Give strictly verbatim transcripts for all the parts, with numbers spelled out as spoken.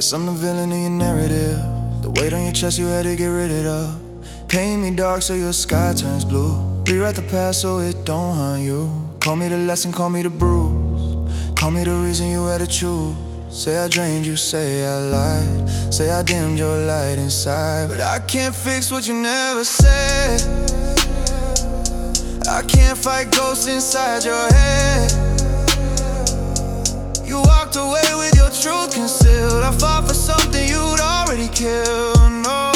Guess I'm the villain in your narrative. The weight on your chest you had to get rid of. Paint me dark so your sky turns blue. Rewrite the past so it don't haunt you. Call me the lesson, call me the bruise. Call me the reason you had to choose. Say I drained you, say I lied. Say I dimmed your light inside. But I can't fix what you never said. I can't fight ghosts inside your head. You walked away with your truth concealed. I fought for something you'd already killed. No,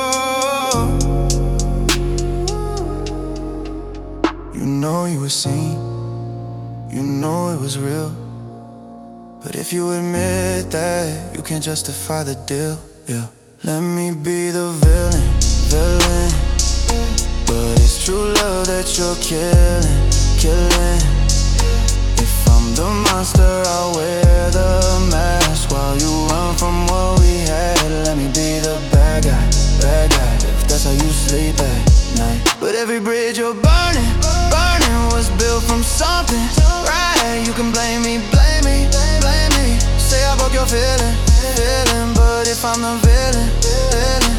you know you were seen, you know it was real. But if you admit that, you can't justify the deal, yeah. Let me be the villain, villain. But it's true love that you're killing, killing. If I'm the monster, I'll wear the mask while you run from what we had. Let me be the bad guy, bad guy, if that's how you sleep at night. But every bridge you're burning, burning was built from something, right? You can blame me, blame me, blame me. Say I broke your feeling, feeling. But if I'm the villain, villain,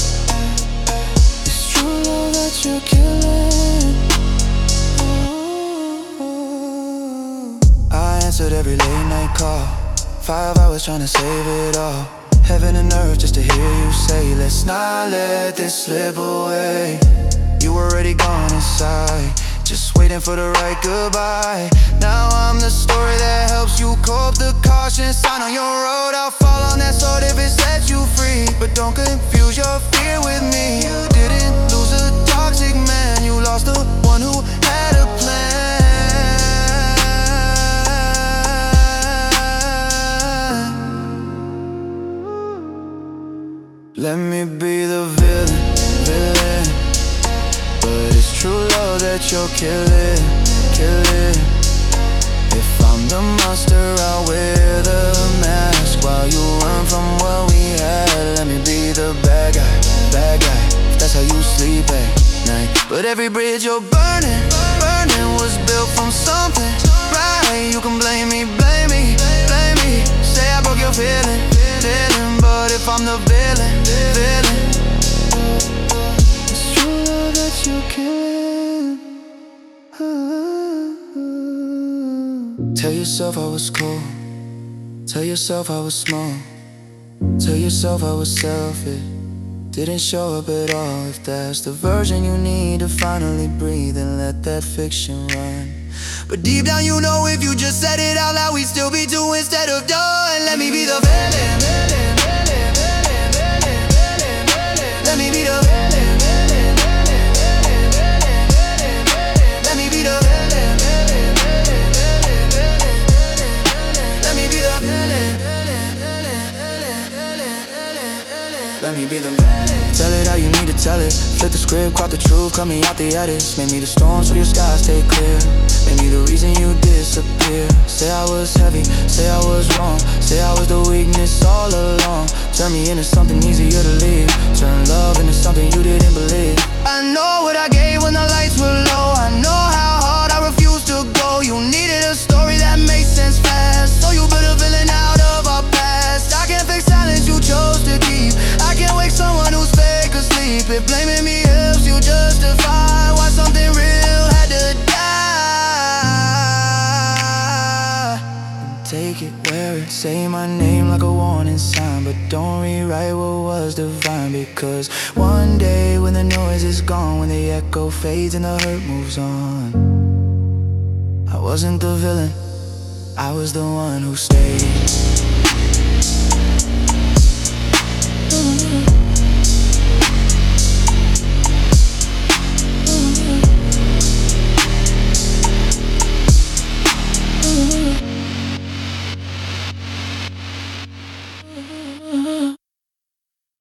it's true love that you're killing. I answered every late night call, five hours trying to save it all. Heaven and earth just to hear you say, let's not let this slip away. You already gone inside, just waiting for the right goodbye. Now I'm the story that helps you cope. The caution sign on your road, I'll fall on that sword if it sets you free. But don't confuse your fear with me. You didn't lose a toxic man, you lost the one who had a plan. Let me be the villain, villain. But it's true love that you're killing, killing. If I'm the monster, I'll wear the mask while you run from what we had. Let me be the bad guy, bad guy, if that's how you sleep at night. But every bridge you're burning, burning was built from something, right? You can blame me, blame me, blame me. Say I broke your feeling, feeling. But if I'm the villain, villain, it's true love that you're killing. Tell yourself I was cool, tell yourself I was small, tell yourself I was selfish, didn't show up at all. If that's the version you need to finally breathe, then let that fiction run. But deep down you know if you just said it out loud, we'd still be two instead of done. Let me be the villain, villain, villain, villain, villain, villain, villain. Let me be the villain, villain, villain, villain, villain, villain, villain. Let me be the villain, villain, villain, villain, villain, villain. Let me be the villain, villain, villain, villain, villain, villain. Let me be the villain. Tell it how you need to tell it. Flip the script, crop the truth, cut me out the edits. Make me the storm so your skies stay clear. Make me the reason you disappear. Say I was heavy, say I was wrong, say I was the weakness all along. Turn me into something easier to leave, turn love into something you didn't believe. I know what I gave when the lights were low. I know how hard I refused to go. You needed a story that made sense fast, so you built a villain out of our past. I can't fix silence you chose to keep. I can't wake someone who's fake asleep. If blaming me helps you justify why something real had to die, take it, wear it, say my name like a warning sign. But don't rewrite what was divine, because one day when the noise is gone, when the echo fades and the hurt moves on, I wasn't the villain, I was the one who stayed.